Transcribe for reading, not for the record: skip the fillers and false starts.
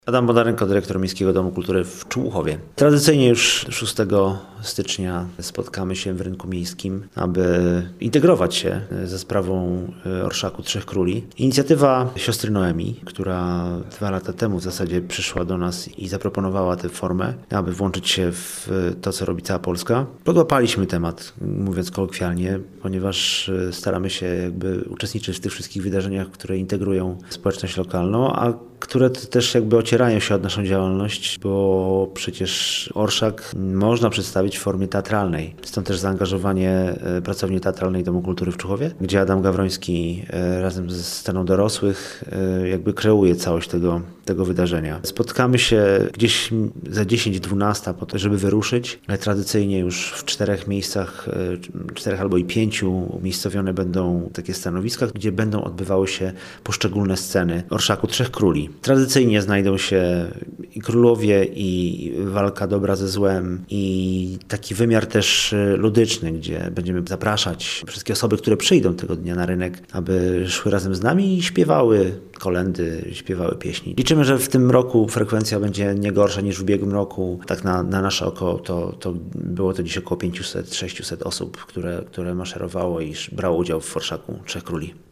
Adam Bodarenko, dyrektor Miejskiego Domu Kultury w Człuchowie. Tradycyjnie już 6 stycznia spotkamy się w Rynku Miejskim, aby integrować się ze sprawą Orszaku Trzech Króli. Inicjatywa siostry Noemi, która 2 lata temu w zasadzie przyszła do nas i zaproponowała tę formę, aby włączyć się w to, co robi cała Polska. Podłapaliśmy temat, mówiąc kolokwialnie, ponieważ staramy się uczestniczyć w tych wszystkich wydarzeniach, które integrują społeczność lokalną, a które też ocierają się od naszą działalność, bo przecież Orszak można przedstawić w formie teatralnej. Stąd też zaangażowanie pracowni teatralnej Domu Kultury w Człuchowie, gdzie Adam Gawroński razem ze sceną dorosłych kreuje całość tego wydarzenia. Spotkamy się gdzieś za 10-12 po to, żeby wyruszyć. Tradycyjnie już w 4 miejscach, 4 albo i 5 umiejscowione będą takie stanowiska, gdzie będą odbywały się poszczególne sceny Orszaku Trzech Króli. Tradycyjnie znajdą się i królowie, i walka dobra ze złem, i taki wymiar też ludyczny, gdzie będziemy zapraszać wszystkie osoby, które przyjdą tego dnia na rynek, aby szły razem z nami i śpiewały kolędy, śpiewały pieśni. Liczymy, że w tym roku frekwencja będzie nie gorsza niż w ubiegłym roku. Tak na nasze oko to było to dziś około 500-600 osób, które maszerowało i brało udział w Orszaku Trzech Króli.